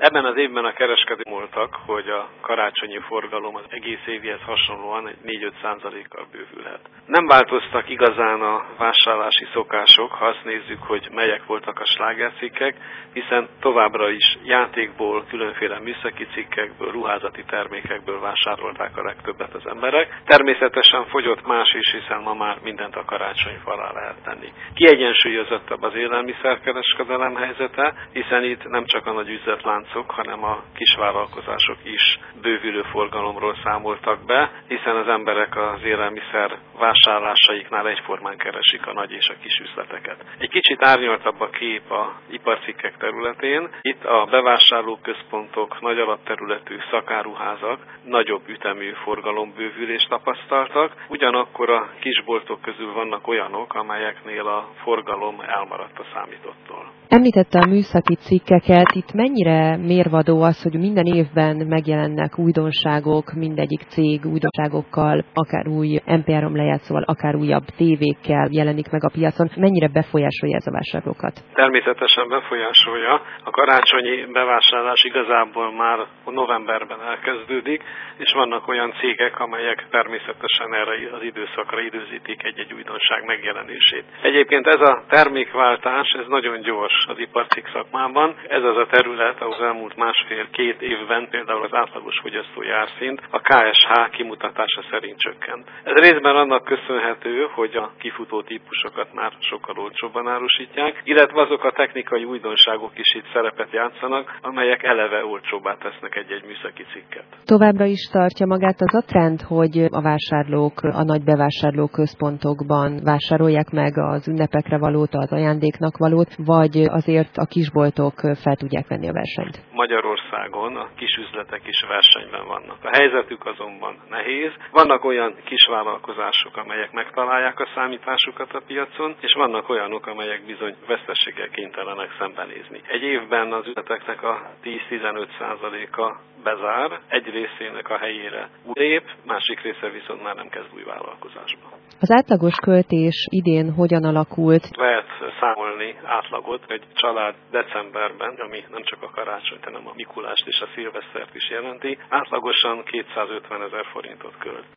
Ebben az évben a kereskedők mondtak, hogy a karácsonyi forgalom az egész évhez hasonlóan 4-5%-kal bővülhet. Nem változtak igazán a vásárlási szokások, ha azt nézzük, hogy melyek voltak a slágercikkek, hiszen továbbra is játékból, különféle műszaki cikkekből, ruházati termékekből vásárolták a legtöbbet az emberek. Természetesen fogyott más is, hiszen ma már mindent a karácsonyfa alá lehet tenni. Kiegyensúlyozottabb az élelmiszerkereskedelem helyzete, hiszen itt nem csak a nagy üzletláncok, hanem a kisvállalkozások is bővülő forgalomról számoltak be, hiszen az emberek az élelmiszer vásárlásaiknál egyformán keresik a nagy és a kis üzleteket. Egy kicsit árnyaltabb a kép a iparcikkek területén. Itt a bevásárlóközpontok, nagy alapterületű szakáruházak nagyobb ütemű forgalombővülést tapasztaltak, ugyanakkor a kisboltok közül vannak olyanok, amelyeknél a forgalom elmaradt a számítottól. Említette a műszaki cikkeket, itt mennyire mérvadó az, hogy minden évben megjelennek újdonságok, mindegyik cég újdonságokkal, akár új MP3 lejátszóval, akár újabb tévékkel jelenik meg a piacon. Mennyire befolyásolja ez a vásárlókat? Természetesen befolyásolja. A karácsonyi bevásárlás igazából már novemberben elkezdődik, és vannak olyan cégek, amelyek természetesen erre az időszakra időzítik egy-egy újdonság megjelenését. Egyébként ez a termékváltás, ez nagyon gyors az iparcikk szakmában. Ez az a terület, ahol az elmúlt másfél-két évben például az átlagos fogyasztói árszint a KSH kimutatása szerint csökkent. Ez részben annak köszönhető, hogy a kifutó típusokat már sokkal olcsóbban árusítják, illetve azok a technikai újdonságok is itt szerepet játszanak, amelyek eleve olcsóbbá tesznek egy-egy műszaki cikket. Továbbra is tartja magát az a trend, hogy a vásárlók a nagy bevásárlóközpontokban vásárolják meg az ünnepekre valót, az ajándéknak valót, vagy azért a kisboltok fel tudják venni a versenyt? Magyarországon a kisüzletek is versenyben vannak. A helyzetük azonban nehéz. Vannak olyan kisvállalkozások, amelyek megtalálják a számításukat a piacon, és vannak olyanok, amelyek bizony veszteséggel kénytelenek szembenézni. Egy évben az üzleteknek a 10-15%-a bezár, egy részének a helyére lép, másik része viszont már nem kezd új vállalkozásba. Az átlagos költés idén hogyan alakult? Lehet számolni átlagot, egy család decemberben, ami nem csak a karácsonyt, hanem a Mikulást és a szilvesztert is jelenti, átlagosan 250 000 forintot költ.